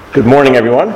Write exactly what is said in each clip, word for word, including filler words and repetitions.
Good morning, everyone.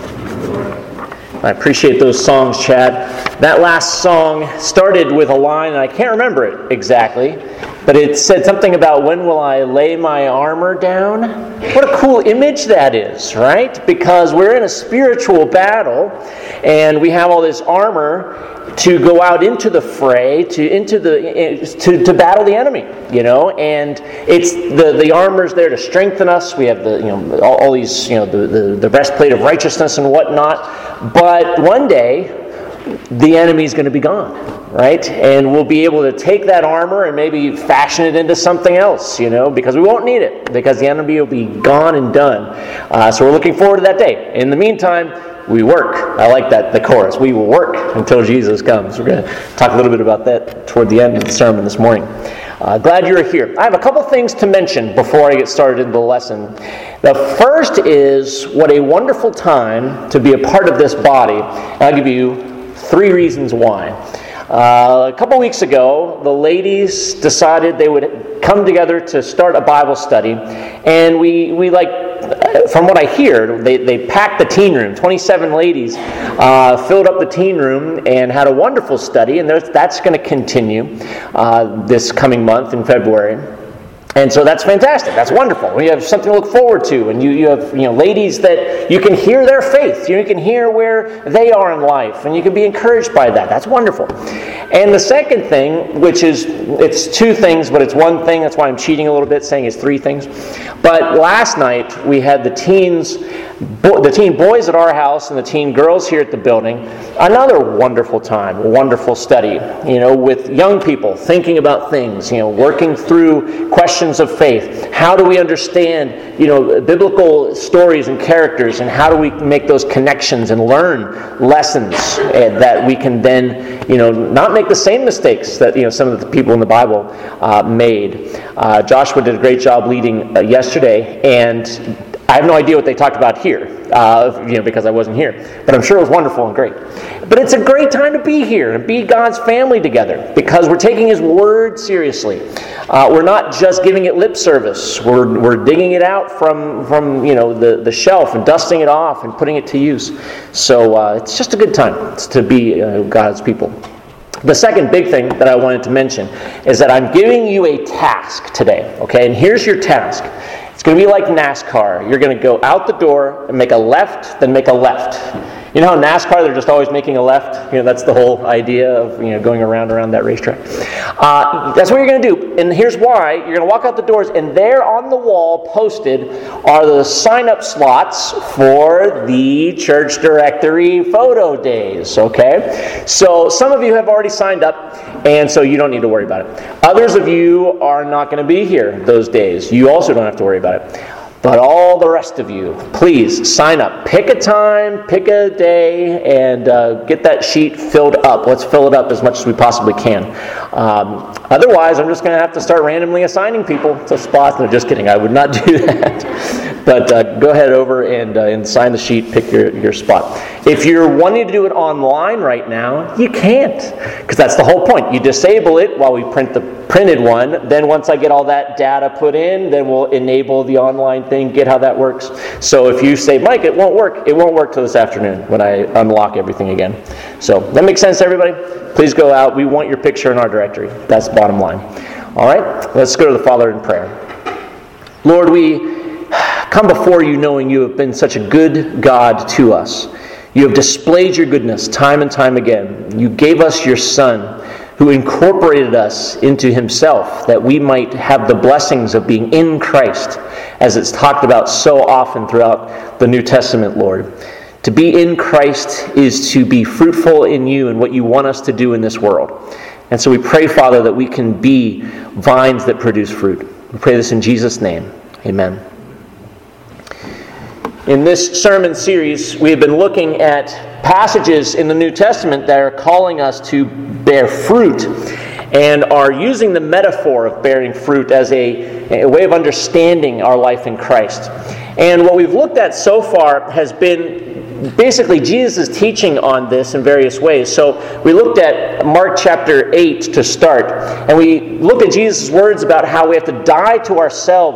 I appreciate those songs, Chad. That last song started with a line, and I can't remember it exactly, but it said something about, when will I lay my armor down? What a cool image that is, right? Because we're in a spiritual battle, and we have all this armor to go out into the fray, to into the to, to battle the enemy, you know. And it's the the armor's there to strengthen us. We have the you know all, all these you know the, the the breastplate of righteousness and whatnot. But one day, the enemy's going to be gone, right? And we'll be able to take that armor and maybe fashion it into something else, you know, because we won't need it, because the enemy will be gone and done. Uh, so we're looking forward to that day. In the meantime, we work. I like that, the chorus. We will work until Jesus comes. We're going to talk a little bit about that toward the end of the sermon this morning. Uh, glad you're here. I have a couple things to mention before I get started in the lesson. The first is what a wonderful time to be a part of this body. I'll give you three reasons why. Uh, a couple weeks ago, the ladies decided they would come together to start a Bible study, and we we like, from what I hear, they, they packed the teen room. twenty-seven ladies uh, filled up the teen room and had a wonderful study, and that's going to continue uh, this coming month in February. And so that's fantastic. That's wonderful. We have something to look forward to, and you, you have you know ladies that you can hear their faith. You can hear where they are in life, and you can be encouraged by that. That's wonderful. And the second thing, which is, it's two things, but it's one thing. That's why I'm cheating a little bit, saying it's three things. But last night we had the teens, the teen boys at our house and the teen girls here at the building. Another wonderful time, wonderful study. You know, with young people thinking about things. You know, working through questions of faith. How do we understand, you know, biblical stories and characters, and how do we make those connections and learn lessons uh, that we can then, you know, not make the same mistakes that, you know, some of the people in the Bible uh, made. Uh, Joshua did a great job leading uh, yesterday, and I have no idea what they talked about here, uh, you know, because I wasn't here. But I'm sure it was wonderful and great. But it's a great time to be here and be God's family together, because we're taking His Word seriously. Uh, we're not just giving it lip service. We're we're digging it out from from you know the, the shelf and dusting it off and putting it to use. So uh, it's just a good time to be uh, God's people. The second big thing that I wanted to mention is that I'm giving you a task today. Okay, and here's your task. It's going to be like NASCAR. You're going to go out the door and make a left, then make a left. You know how NASCAR, they're just always making a left? You know, that's the whole idea of, you know, going around around that racetrack. Uh, that's what you're going to do. And here's why. You're going to walk out the doors, and there on the wall posted are the sign-up slots for the church directory photo days, okay? So some of you have already signed up, and so you don't need to worry about it. Others of you are not going to be here those days. You also don't have to worry about it. But all the rest of you, please sign up. Pick a time, pick a day, and uh, get that sheet filled up. Let's fill it up as much as we possibly can. Um, otherwise, I'm just going to have to start randomly assigning people to spots. No, just kidding. I would not do that. But uh, go ahead over and uh, and sign the sheet. Pick your, your spot. If you're wanting to do it online right now, you can't, because that's the whole point. You disable it while we print the printed one. Then once I get all that data put in, then we'll enable the online thing, get how that works. So if you say, Mike, it won't work, it won't work till this afternoon when I unlock everything again. So that makes sense to everybody? Please go out. We want your picture in our directory. That's the bottom line. All right, let's go to the Father in prayer. Lord, we come before you knowing you have been such a good God to us. You have displayed your goodness time and time again. You gave us your Son, who incorporated us into Himself, that we might have the blessings of being in Christ, as it's talked about so often throughout the New Testament, Lord. To be in Christ is to be fruitful in you and what you want us to do in this world. And so we pray, Father, that we can be vines that produce fruit. We pray this in Jesus' name. Amen. In this sermon series, we have been looking at passages in the New Testament that are calling us to bear fruit, and are using the metaphor of bearing fruit as a, a way of understanding our life in Christ. And what we've looked at so far has been basically Jesus' teaching on this in various ways. So we looked at Mark chapter eight to start, and we looked at Jesus' words about how we have to die to ourselves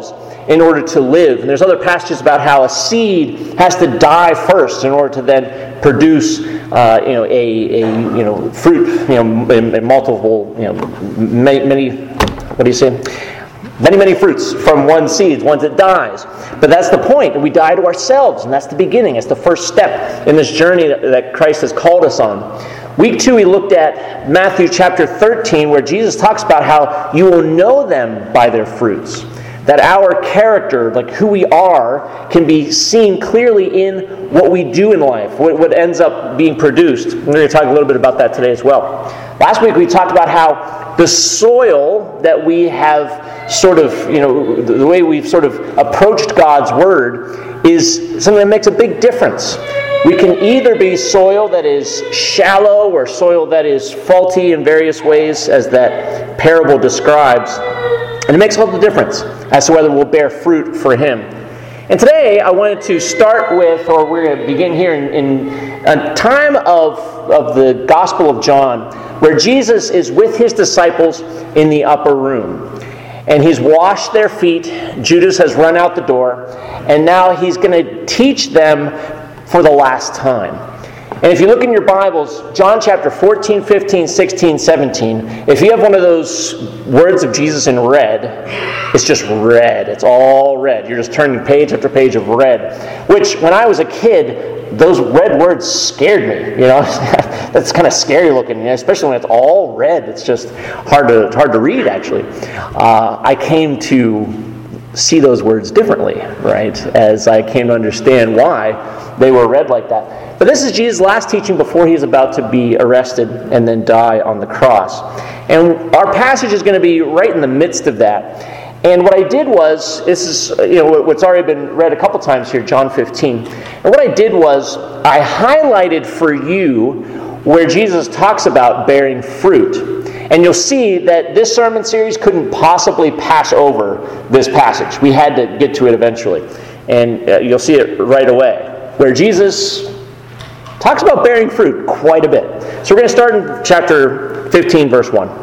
in order to live. And there's other passages about how a seed has to die first in order to then produce, uh, you know, a, a you know fruit, you know, in, in multiple, you know, many, many, what do you say? Many, many fruits from one seed, once it dies. But that's the point. We die to ourselves, and that's the beginning. It's the first step in this journey that, that Christ has called us on. Week two, we looked at Matthew chapter thirteen, where Jesus talks about how you will know them by their fruits. That our character, like who we are, can be seen clearly in what we do in life, what, what ends up being produced. We're going to talk a little bit about that today as well. Last week we talked about how the soil that we have sort of, you know, the way we've sort of approached God's Word is something that makes a big difference. We can either be soil that is shallow or soil that is faulty in various ways, as that parable describes. And it makes all the difference as to whether we'll bear fruit for Him. And today I wanted to start with, or we're going to begin here in, in a time of, of the Gospel of John, where Jesus is with His disciples in the upper room. And He's washed their feet. Judas has run out the door. And now He's going to teach them for the last time. And if you look in your Bibles, John chapter fourteen, fifteen, sixteen, seventeen, if you have one of those words of Jesus in red, it's just red. It's all red. You're just turning page after page of red. Which, when I was a kid, those red words scared me. You know, that's kind of scary looking, you know, especially when it's all red. It's just hard to hard to read, actually. Uh, I came to see those words differently, right, as I came to understand why they were read like that. But this is Jesus' last teaching before He's about to be arrested and then die on the cross. And our passage is going to be right in the midst of that. And what I did was, this is, you know, what's already been read a couple times here, John fifteen. And what I did was, I highlighted for you where Jesus talks about bearing fruit. And you'll see that this sermon series couldn't possibly pass over this passage. We had to get to it eventually. And uh, you'll see it right away, where Jesus talks about bearing fruit quite a bit. So we're going to start in chapter fifteen, verse one.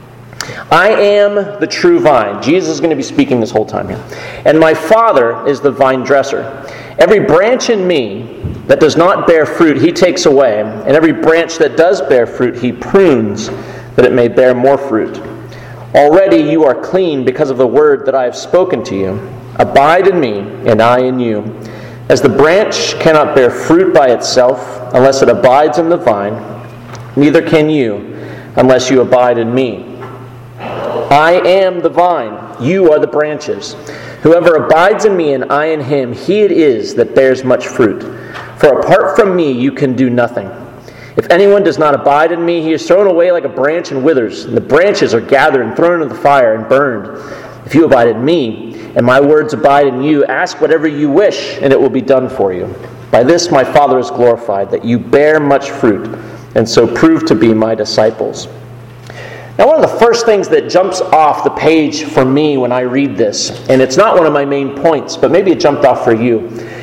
I am the true vine. Jesus is going to be speaking this whole time here. And my Father is the vine dresser. Every branch in me that does not bear fruit, He takes away. And every branch that does bear fruit, He prunes, that it may bear more fruit. Already you are clean because of the word that I have spoken to you. Abide in me, and I in you. As the branch cannot bear fruit by itself unless it abides in the vine, neither can you unless you abide in me. I am the vine, you are the branches. Whoever abides in me and I in him, he it is that bears much fruit. For apart from me you can do nothing. If anyone does not abide in me, he is thrown away like a branch and withers, and the branches are gathered and thrown into the fire and burned. If you abide in me, and my words abide in you, ask whatever you wish, and it will be done for you. By this my Father is glorified, that you bear much fruit, and so prove to be my disciples. Now, one of the first things that jumps off the page for me when I read this, and it's not one of my main points, but maybe it jumped off for you,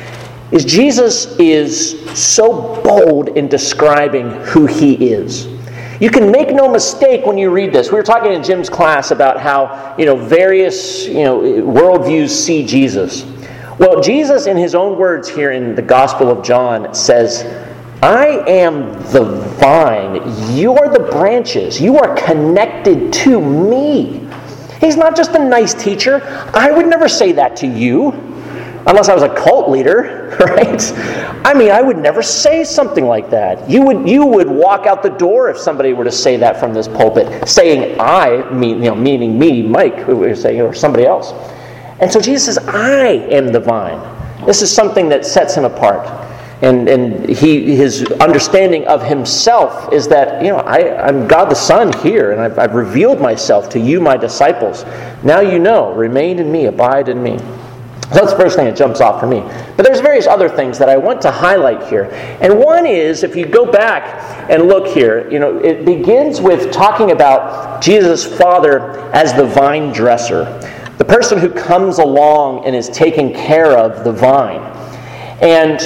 is Jesus is so bold in describing who He is. You can make no mistake when you read this. We were talking in Jim's class about how, you know, various, you know, worldviews see Jesus. Well, Jesus, in His own words here in the Gospel of John, says, I am the vine. You're the branches. You are connected to me. He's not just a nice teacher. I would never say that to you. Unless I was a cult leader, right? I mean, I would never say something like that. You would you would walk out the door if somebody were to say that from this pulpit, saying I, mean, you know, meaning me, Mike, who was saying, or somebody else. And so Jesus says, I am the vine. This is something that sets Him apart. And and he his understanding of Himself is that, you know, I, I'm God the Son here, and I've, I've revealed myself to you, my disciples. Now you know, remain in me, abide in me. So that's the first thing that jumps off for me. But there's various other things that I want to highlight here. And one is, if you go back and look here, you know, it begins with talking about Jesus' Father as the vine dresser. The person who comes along and is taking care of the vine. And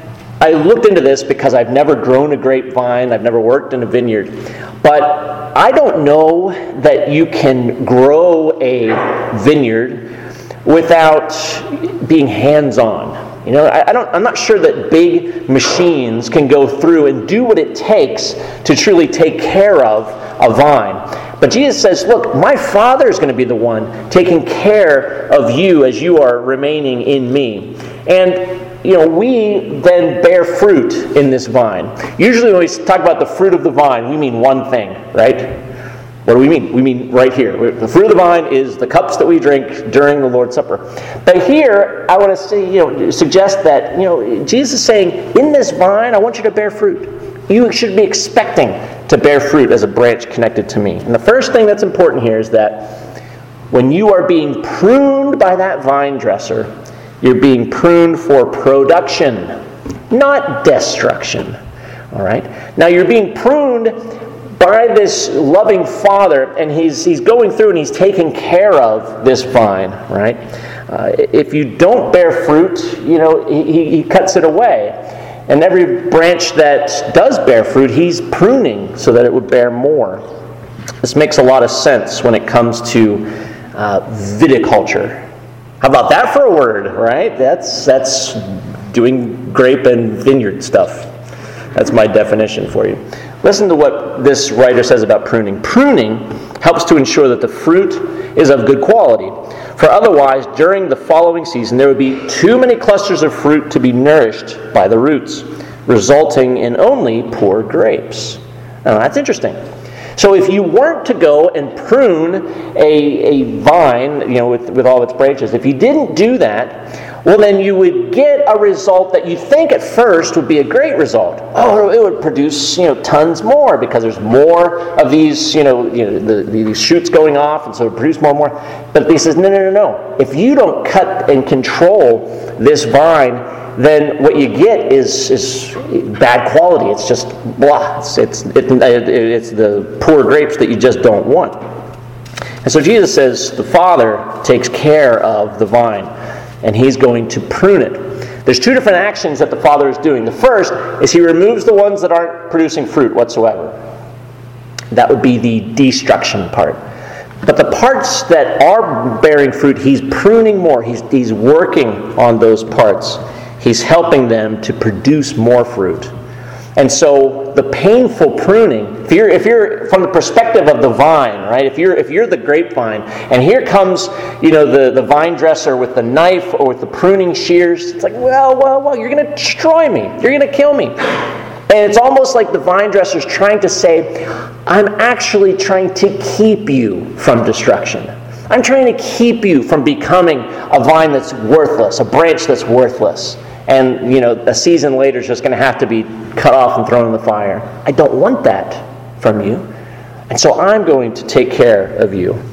I looked into this because I've never grown a grapevine, I've never worked in a vineyard. But I don't know that you can grow a vineyard without being hands-on. You know, I, I don't, I'm not sure that big machines can go through and do what it takes to truly take care of a vine. But Jesus says, look, my Father is going to be the one taking care of you as you are remaining in me. And, you know, we then bear fruit in this vine. Usually when we talk about the fruit of the vine, we mean one thing, right? What do we mean? We mean right here. The fruit of the vine is the cups that we drink during the Lord's Supper. But here, I want to say, you know, suggest that, you know, Jesus is saying, in this vine, I want you to bear fruit. You should be expecting to bear fruit as a branch connected to me. And the first thing that's important here is that when you are being pruned by that vine dresser, you're being pruned for production, not destruction. All right? Now, you're being pruned by this loving Father, and he's he's going through and he's taking care of this vine, right? Uh, if you don't bear fruit, you know, he, he cuts it away. And every branch that does bear fruit, he's pruning so that it would bear more. This makes a lot of sense when it comes to uh, viticulture. How about that for a word, right? That's that's doing grape and vineyard stuff. That's my definition for you. Listen to what this writer says about pruning. Pruning helps to ensure that the fruit is of good quality. For otherwise, during the following season, there would be too many clusters of fruit to be nourished by the roots, resulting in only poor grapes. Now, that's interesting. So if you weren't to go and prune a, a vine, you know, with, with all its branches, if you didn't do that, well, then you would get a result that you think at first would be a great result. Oh, it would produce, you know, tons more because there's more of these, you know, you know the, these shoots going off, and so it produces more and more. But he says, no, no, no, no. If you don't cut and control this vine, then what you get is is bad quality. It's just blah. It's it's, it, it, it's the poor grapes that you just don't want. And so Jesus says the Father takes care of the vine, and he's going to prune it. There's two different actions that the Father is doing. The first is he removes the ones that aren't producing fruit whatsoever. That would be the destruction part. But the parts that are bearing fruit, he's pruning more. He's, he's working on those parts. He's helping them to produce more fruit. And so the painful pruning, if you're, if you're from the perspective of the vine, right? If you're if you're the grapevine, and here comes, you know, the, the vine dresser with the knife or with the pruning shears, it's like, well, well, well, you're going to destroy me. You're going to kill me. And it's almost like the vine dresser's trying to say, I'm actually trying to keep you from destruction. I'm trying to keep you from becoming a vine that's worthless, a branch that's worthless. And, you know, a season later is just going to have to be cut off and thrown in the fire. I don't want that from you. And so I'm going to take care of you.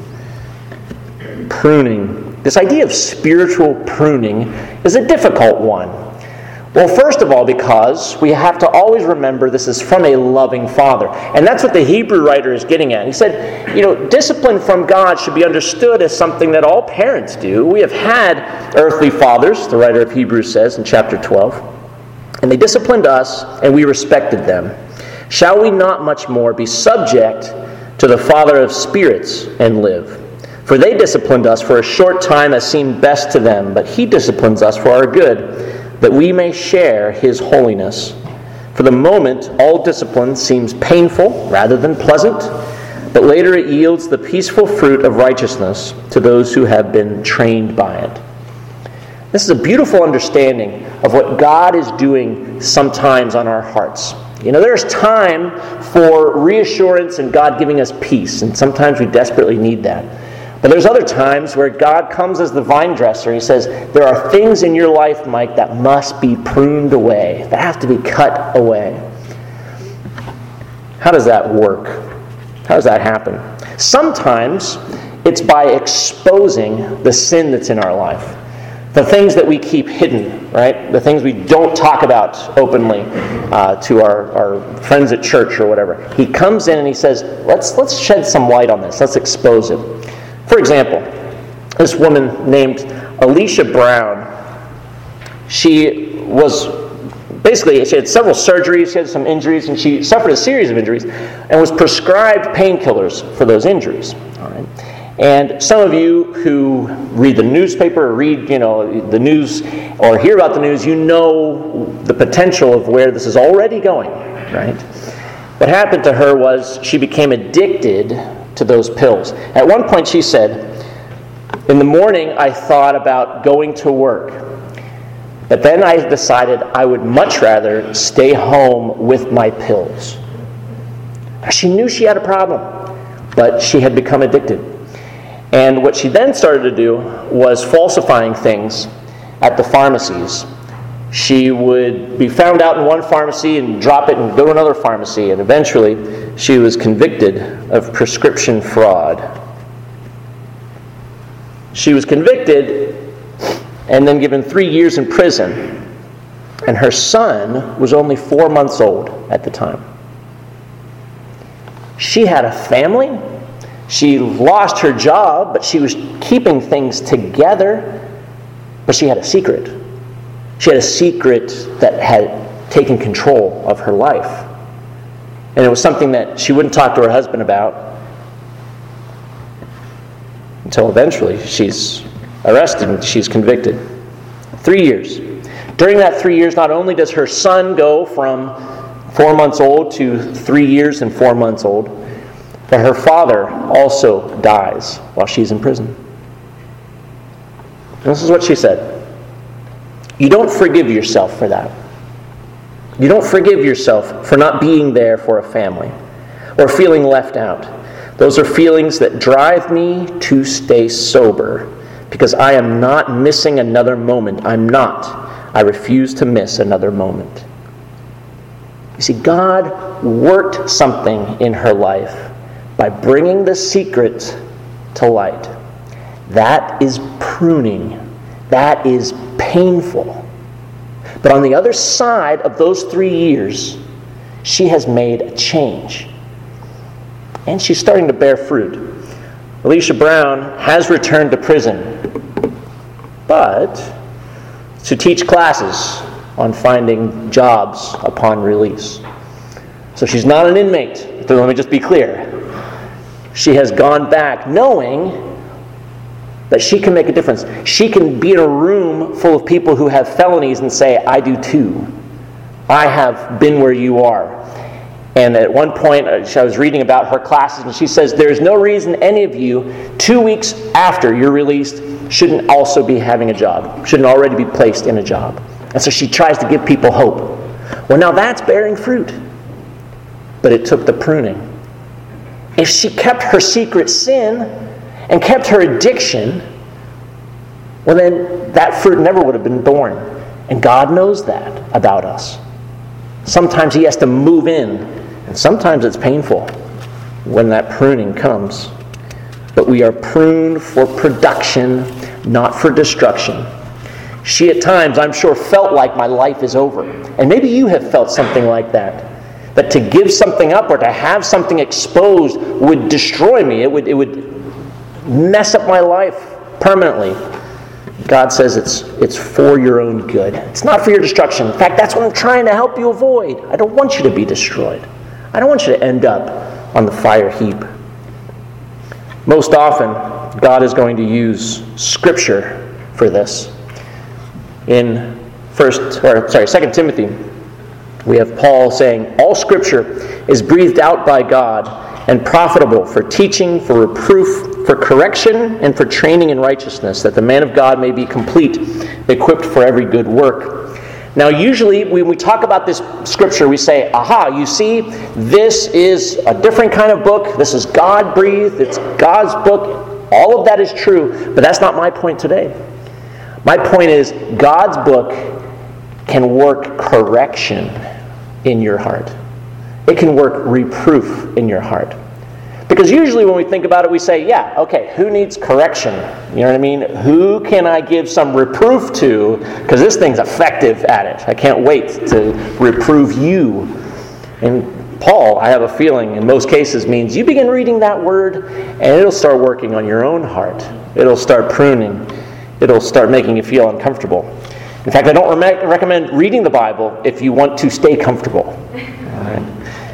Pruning. This idea of spiritual pruning is a difficult one. Well, first of all, because we have to always remember this is from a loving Father. And that's what the Hebrew writer is getting at. He said, you know, discipline from God should be understood as something that all parents do. We have had earthly fathers, the writer of Hebrews says in chapter twelve, and they disciplined us, and we respected them. Shall we not much more be subject to the Father of spirits and live? For they disciplined us for a short time as seemed best to them, but he disciplines us for our good, that we may share his holiness. For the moment, all discipline seems painful rather than pleasant, but later it yields the peaceful fruit of righteousness to those who have been trained by it. This is a beautiful understanding of what God is doing sometimes on our hearts. You know, there's time for reassurance and God giving us peace, and sometimes we desperately need that. But there's other times where God comes as the vine dresser. He says, there are things in your life, Mike, that must be pruned away, that have to be cut away. How does that work? How does that happen? Sometimes it's by exposing the sin that's in our life. The things that we keep hidden, right? The things we don't talk about openly uh, to our, our friends at church or whatever. He comes in and he says, let's let's shed some light on this. Let's expose it. For example, this woman named Alicia Brown, she was basically, she had several surgeries, she had some injuries, and she suffered a series of injuries and was prescribed painkillers for those injuries. All right? And some of you who read the newspaper or read, you know, the news or hear about the news, you know the potential of where this is already going, right? What happened to her was she became addicted to those pills. At one point she said, "In the morning I thought about going to work, but then I decided I would much rather stay home with my pills." She knew she had a problem, but she had become addicted. And what she then started to do was falsifying things at the pharmacies. She would be found out in one pharmacy and drop it and go to another pharmacy, and eventually she was convicted of prescription fraud. She was convicted and then given three years in prison, and her son was only four months old at the time. She had a family. She lost her job, but she was keeping things together. But she had a secret. She had a secret that had taken control of her life. And it was something that she wouldn't talk to her husband about until eventually she's arrested and she's convicted. Three years. During that three years, not only does her son go from four months old to three years and four months old, but her father also dies while she's in prison. And this is what she said. You don't forgive yourself for that. You don't forgive yourself for not being there for a family or feeling left out. Those are feelings that drive me to stay sober because I am not missing another moment. I'm not. I refuse to miss another moment. You see, God worked something in her life by bringing the secret to light. That is pruning. That is painful. But on the other side of those three years, she has made a change. And she's starting to bear fruit. Alicia Brown has returned to prison, but to teach classes on finding jobs upon release. So she's not an inmate. So let me just be clear. She has gone back knowing that she can make a difference. She can be in a room full of people who have felonies and say, I do too. I have been where you are. And at one point, I was reading about her classes, and she says, there's no reason any of you, two weeks after you're released, shouldn't also be having a job, shouldn't already be placed in a job. And so she tries to give people hope. Well, now that's bearing fruit. But it took the pruning. If she kept her secret sin and kept her addiction, well then that fruit never would have been born. And God knows that about us. Sometimes He has to move in, and sometimes it's painful when that pruning comes. But we are pruned for production, not for destruction. She at times, I'm sure, felt like my life is over. And maybe you have felt something like that. That to give something up or to have something exposed would destroy me. It would, it would mess up my life permanently. God says it's it's for your own good. It's not for your destruction. In fact, that's what I'm trying to help you avoid. I don't want you to be destroyed. I don't want you to end up on the fire heap. Most often, God is going to use Scripture for this. In first, or sorry, Second Timothy, we have Paul saying, all Scripture is breathed out by God and profitable for teaching, for reproof, for correction, and for training in righteousness, that the man of God may be complete, equipped for every good work. Now, usually when we talk about this Scripture, we say, aha, you see, this is a different kind of book. This is God-breathed. It's God's book. All of that is true, but that's not my point today. My point is, God's book can work correction in your heart. It can work reproof in your heart. Because usually when we think about it, we say, yeah, okay, who needs correction? You know what I mean? Who can I give some reproof to? Because this thing's effective at it. I can't wait to reprove you. And Paul, I have a feeling, in most cases means you begin reading that word and it'll start working on your own heart. It'll start pruning. It'll start making you feel uncomfortable. In fact, I don't re- recommend reading the Bible if you want to stay comfortable. All right.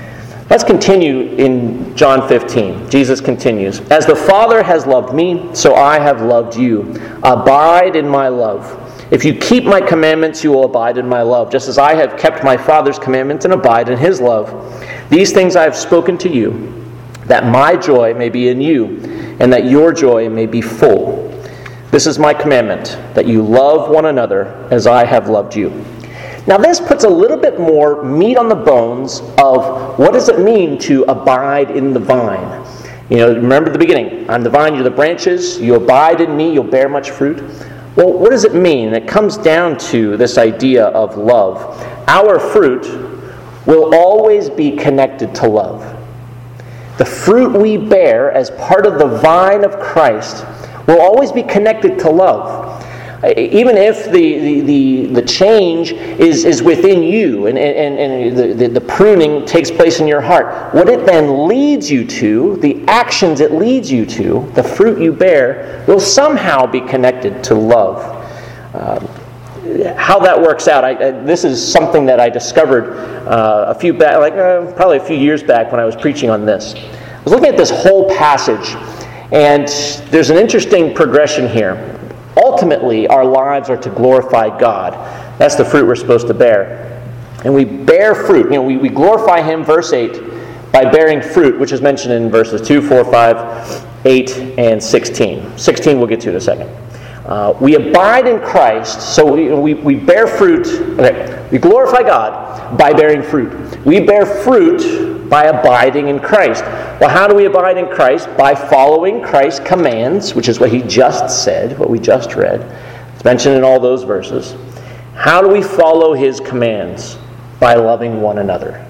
Let's continue in John fifteen. Jesus continues, "As the Father has loved me, so I have loved you. Abide in my love. If you keep my commandments, you will abide in my love, just as I have kept my Father's commandments and abide in his love. These things I have spoken to you, that my joy may be in you, and that your joy may be full. This is my commandment, that you love one another as I have loved you." Now this puts a little bit more meat on the bones of what does it mean to abide in the vine. You know, remember the beginning. I'm the vine, you're the branches. You abide in me, you'll bear much fruit. Well, what does it mean? It comes down to this idea of love. Our fruit will always be connected to love. The fruit we bear as part of the vine of Christ will always be connected to love. Even if the, the, the, the change is, is within you and, and, and the, the, the pruning takes place in your heart, what it then leads you to, the actions it leads you to, the fruit you bear, will somehow be connected to love. Um, how that works out, I, I, this is something that I discovered uh, a few back, like uh, probably a few years back when I was preaching on this. I was looking at this whole passage, and there's an interesting progression here. Ultimately, our lives are to glorify God. That's the fruit we're supposed to bear. And we bear fruit. You know, we, we glorify him, verse eight, by bearing fruit, which is mentioned in verses two, four, five, eight, and sixteen. sixteen we'll get to in a second. Uh, we abide in Christ, so we, we, we bear fruit. Okay, we glorify God by bearing fruit. We bear fruit by abiding in Christ. Well, how do we abide in Christ? By following Christ's commands, which is what he just said, what we just read. It's mentioned in all those verses. How do we follow his commands? By loving one another.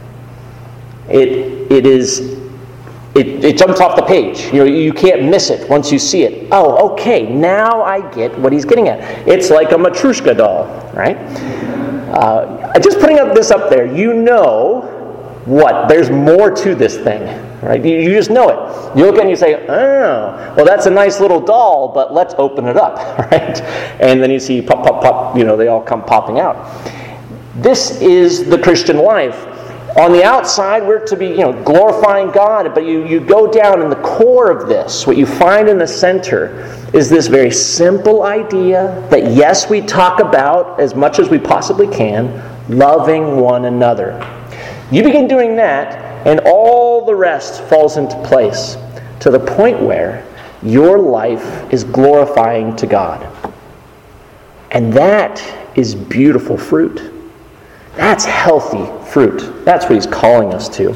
It it is it, it jumps off the page. You know, you can't miss it once you see it. Oh, okay, now I get what he's getting at. It's like a Matryoshka doll, right? Uh, just putting up this up there, you know what? There's more to this thing, right? You, you just know it. You look at it and you say, oh, well, that's a nice little doll, but let's open it up, right? And then you see pop, pop, pop, you know, they all come popping out. This is the Christian life. On the outside, we're to be, you know, glorifying God, but you, you go down in the core of this, what you find in the center is this very simple idea that, yes, we talk about as much as we possibly can, loving one another. You begin doing that, and all the rest falls into place to the point where your life is glorifying to God. And that is beautiful fruit. That's healthy fruit. That's what he's calling us to.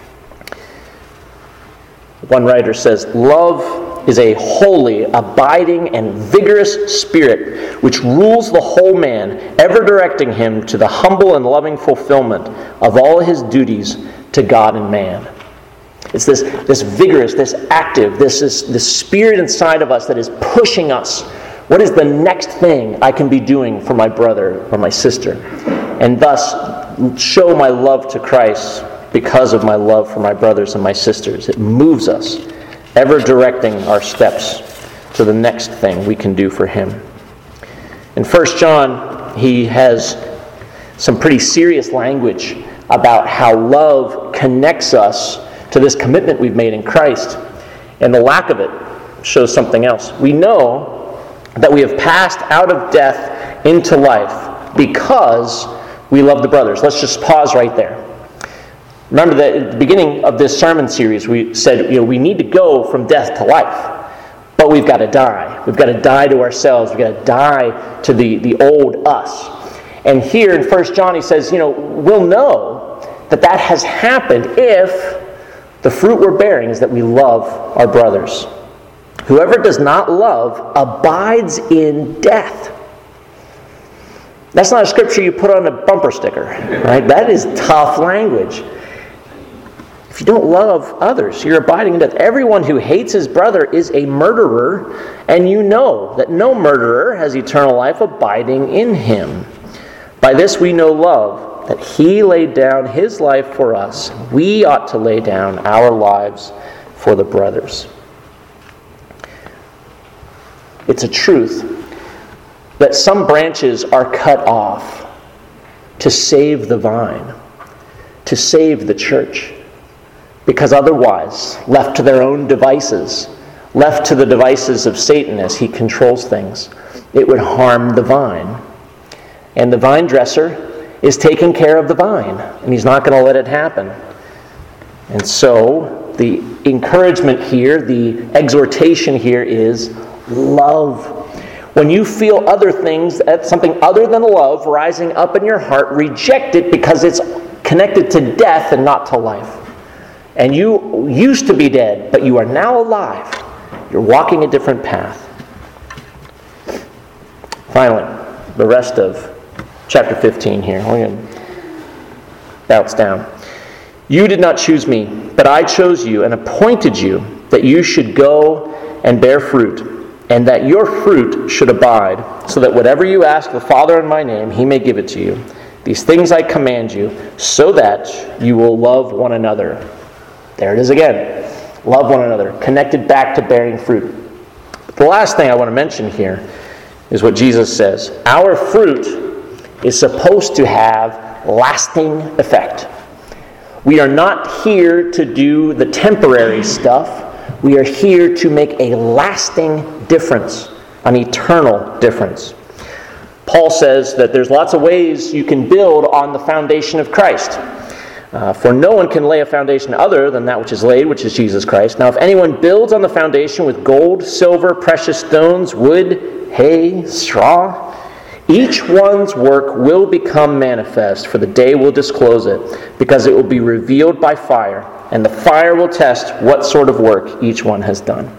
One writer says, "Love is a holy, abiding, and vigorous spirit which rules the whole man, ever directing him to the humble and loving fulfillment of all his duties to God and man." It's this, this vigorous, this active, this, this, this spirit inside of us that is pushing us. What is the next thing I can be doing for my brother or my sister? And thus show my love to Christ because of my love for my brothers and my sisters. It moves us, ever directing our steps to the next thing we can do for him. In First John, he has some pretty serious language about how love connects us to this commitment we've made in Christ. And the lack of it shows something else. We know that we have passed out of death into life because we love the brothers. Let's just pause right there. Remember that at the beginning of this sermon series, we said, you know, we need to go from death to life. But we've got to die. We've got to die to ourselves. We've got to die to the, the old us. And here in First John, he says, you know, we'll know that that has happened if the fruit we're bearing is that we love our brothers. Whoever does not love abides in death. That's not a scripture you put on a bumper sticker, right? That is tough language. If you don't love others, you're abiding in death. Everyone who hates his brother is a murderer, and you know that no murderer has eternal life abiding in him. By this we know love, that he laid down his life for us. We ought to lay down our lives for the brothers. It's a truth that some branches are cut off to save the vine, to save the church. Because otherwise, left to their own devices, left to the devices of Satan as he controls things, it would harm the vine. And the vine dresser is taking care of the vine, and he's not going to let it happen. And so, the encouragement here, the exhortation here is love. When you feel other things, something other than love rising up in your heart, reject it because it's connected to death and not to life. And you used to be dead, but you are now alive. You're walking a different path. Finally, the rest of chapter fifteen here. We're going to bounce down. You did not choose me, but I chose you and appointed you that you should go and bear fruit, and that your fruit should abide, so that whatever you ask the Father in my name, he may give it to you. These things I command you, so that you will love one another. There it is again. Love one another, connected back to bearing fruit. The last thing I want to mention here is what Jesus says. Our fruit is supposed to have lasting effect. We are not here to do the temporary stuff. We are here to make a lasting difference, an eternal difference. Paul says that there's lots of ways you can build on the foundation of Christ. Uh, for no one can lay a foundation other than that which is laid, which is Jesus Christ. Now, if anyone builds on the foundation with gold, silver, precious stones, wood, hay, straw, each one's work will become manifest, for the day will disclose it, because it will be revealed by fire, and the fire will test what sort of work each one has done.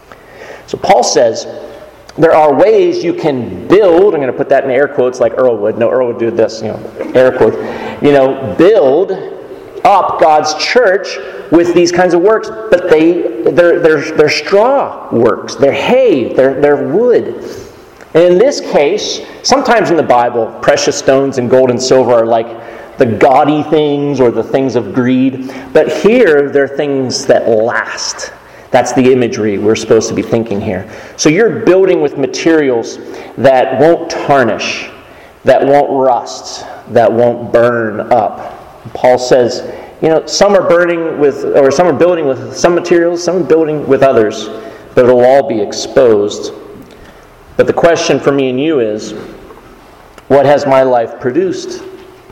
So Paul says there are ways you can build, I'm going to put that in air quotes like Earl would. No, Earl would do this, you know, air quotes. You know, build up God's church with these kinds of works, but they they're they're, they're straw works, they're hay, they're they're wood. And in this case, sometimes in the Bible, precious stones and gold and silver are like the gaudy things or the things of greed, but here they're things that last. That's the imagery we're supposed to be thinking here. So you're building with materials that won't tarnish, that won't rust, that won't burn up. Paul says, you know, some are burning with, or some are building with some materials, some are building with others, but it'll all be exposed. But the question for me and you is, what has my life produced?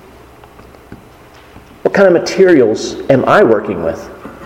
What kind of materials am I working with?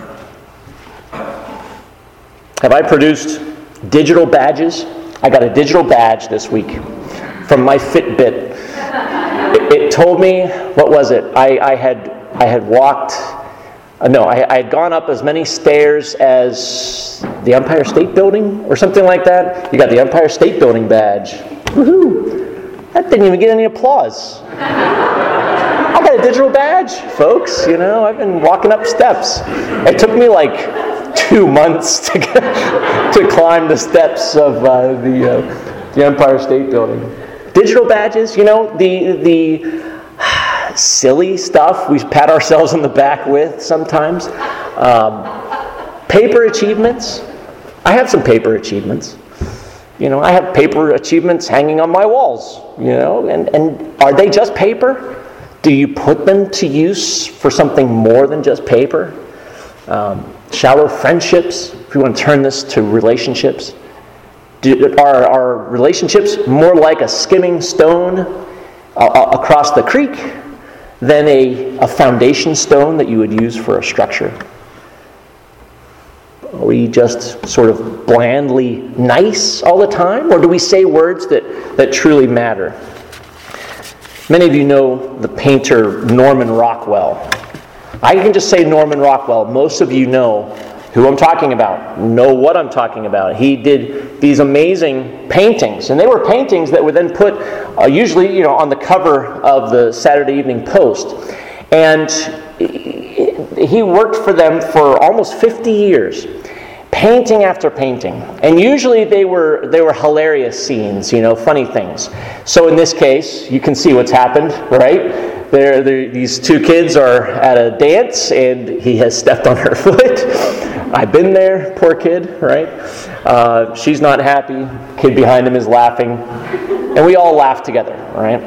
Have I produced digital badges? I got a digital badge this week from my Fitbit. It, it told me, what was it? I, I had I had walked, uh, no, I, I had gone up as many stairs as the Empire State Building or something like that. You got the Empire State Building badge. Woohoo! That didn't even get any applause. I got a digital badge, folks. You know, I've been walking up steps. It took me like two months to get, to climb the steps of uh, the uh, the Empire State Building. Digital badges, you know, the the silly stuff we pat ourselves on the back with sometimes. Um, paper achievements. I have some paper achievements. You know, I have paper achievements hanging on my walls, you know, and, and are they just paper? Do you put them to use for something more than just paper? Um, shallow friendships, if you want to turn this to relationships. Do, are, are relationships more like a skimming stone uh, across the creek than a, a foundation stone that you would use for a structure? Are we just sort of blandly nice all the time? Or do we say words that, that truly matter? Many of you know the painter Norman Rockwell. I can just say Norman Rockwell. Most of you know who I'm talking about, know what I'm talking about. He did these amazing paintings, and they were paintings that were then put uh, usually, you know, on the cover of the Saturday Evening Post. And he worked for them for almost fifty years, painting after painting. And usually they were they were hilarious scenes, you know, funny things. So in this case, you can see what's happened, right? There, there, these two kids are at a dance, and he has stepped on her foot. I've been there, poor kid, right? Uh, she's not happy. Kid behind him is laughing. And we all laugh together, right?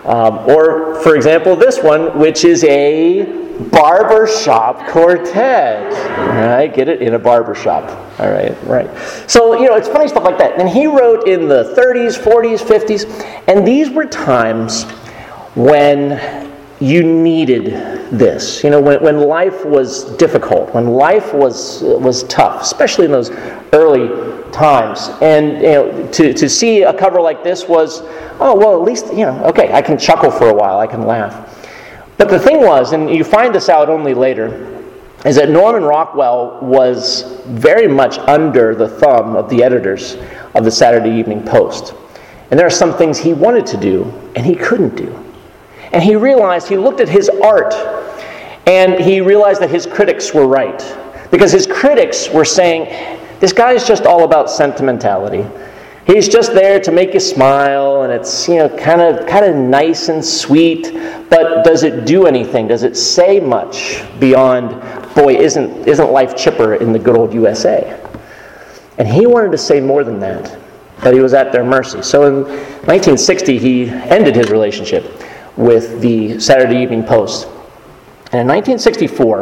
Um, or, for example, this one, which is a barbershop quartet. I get it? In a barbershop. All right, right. So, you know, it's funny stuff like that. And he wrote in the thirties, forties, fifties, and these were times when you needed this. You know, when, when life was difficult, when life was was tough, especially in those early times. And, you know, to, to see a cover like this was, oh, well, at least, you know, okay, I can chuckle for a while, I can laugh. But the thing was, and you find this out only later, is that Norman Rockwell was very much under the thumb of the editors of the Saturday Evening Post. And there are some things he wanted to do, and he couldn't do. And he realized, he looked at his art, and he realized that his critics were right. Because his critics were saying, this guy's just all about sentimentality. He's just there to make you smile, and it's, you know, kind of kind of nice and sweet, but does it do anything? Does it say much beyond, boy, isn't isn't life chipper in the good old U S A? And he wanted to say more than that, that he was at their mercy. So in nineteen sixty, he ended his relationship with the Saturday Evening Post. And in nineteen sixty-four,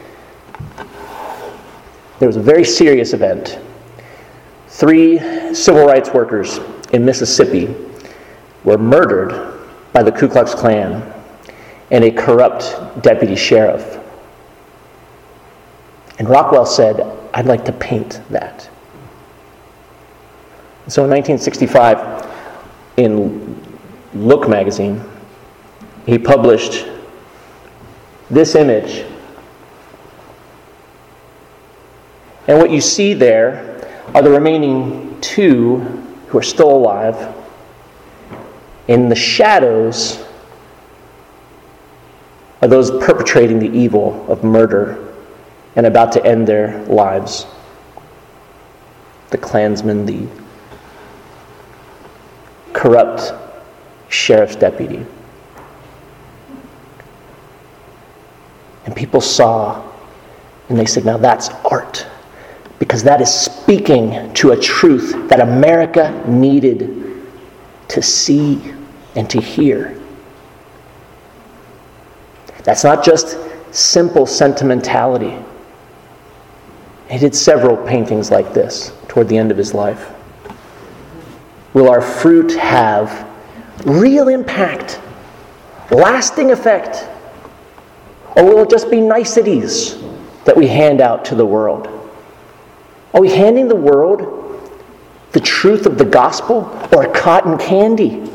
there was a very serious event. Three civil rights workers in Mississippi were murdered by the Ku Klux Klan and a corrupt deputy sheriff. And Rockwell said, I'd like to paint that. So in nineteen sixty-five, in Look magazine, he published this image. And what you see there are the remaining two who are still alive. In the shadows are those perpetrating the evil of murder and about to end their lives. The Klansman, the corrupt sheriff's deputy. And people saw, and they said, now that's art. Because that is speaking to a truth that America needed to see and to hear. That's not just simple sentimentality. He did several paintings like this toward the end of his life. Will our fruit have real impact, lasting effect, or will it just be niceties that we hand out to the world? Are we handing the world the truth of the gospel or cotton candy?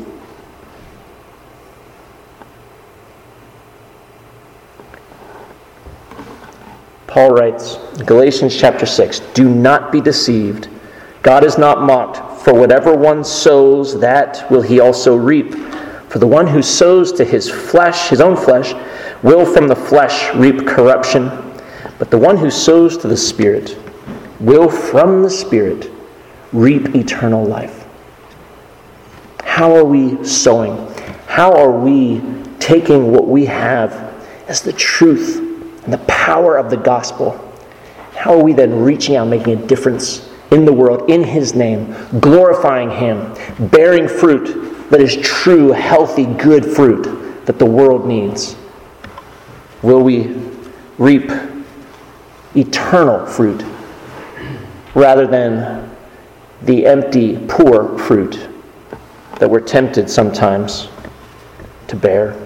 Paul writes, Galatians chapter six, do not be deceived. God is not mocked, for whatever one sows, that will he also reap. For the one who sows to his flesh, his own flesh, will from the flesh reap corruption. But the one who sows to the Spirit will from the Spirit reap eternal life. How are we sowing? How are we taking what we have as the truth and the power of the gospel? How are we then reaching out, making a difference in the world, in His name, glorifying Him, bearing fruit that is true, healthy, good fruit that the world needs? Will we reap eternal fruit rather than the empty, poor fruit that we're tempted sometimes to bear?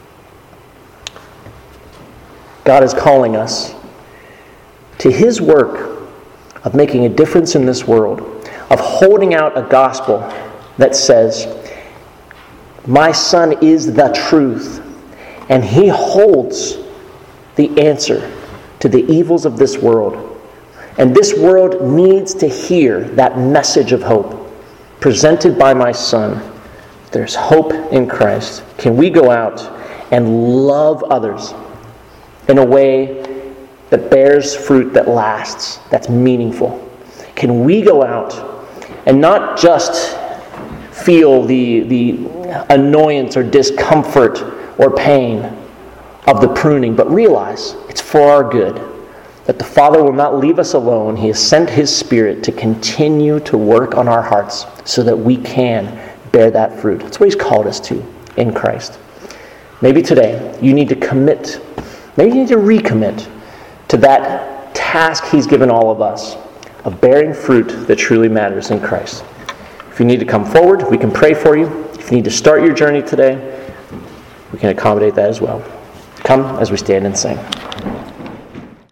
God is calling us to His work of making a difference in this world, of holding out a gospel that says, my Son is the truth, and He holds the answer to the evils of this world. And this world needs to hear that message of hope presented by my Son. There's hope in Christ. Can we go out and love others in a way that bears fruit that lasts, that's meaningful? Can we go out and not just feel the, the annoyance or discomfort or pain of the pruning, but realize it's for our good? That the Father will not leave us alone. He has sent His Spirit to continue to work on our hearts so that we can bear that fruit. That's what He's called us to. in Christ. Maybe today you need to commit, maybe you need to recommit to that task He's given all of us of bearing fruit that truly matters in Christ. If you need to come forward, we can pray for you. If you need to start your journey today, we can accommodate that as well. Come as we stand and sing.